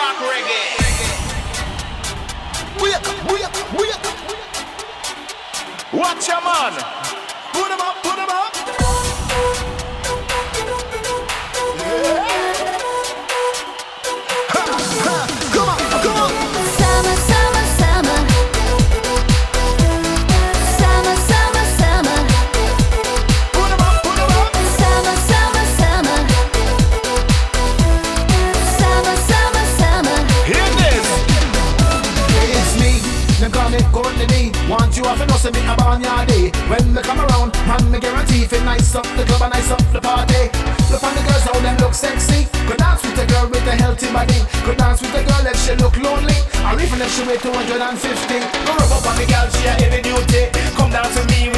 rock reggae. Wake. Watch your man. Put 'em up. Come on. Summer, summer, summer. Summer, summer, summer. Put 'em up. Summer, summer, summer. Summer, summer, summer. Hear this. It's me, them call me Courtney. Want you off and know me a barnyardy. When they come around, man, me guarantee if it nice up the club and nice up the party. Look on the girls, how them look sexy. Could dance with a girl with a healthy body. Could dance with a girl if she look lonely, or even if she weigh 250. Go rub up on the girl, she a heavy duty. Come down to me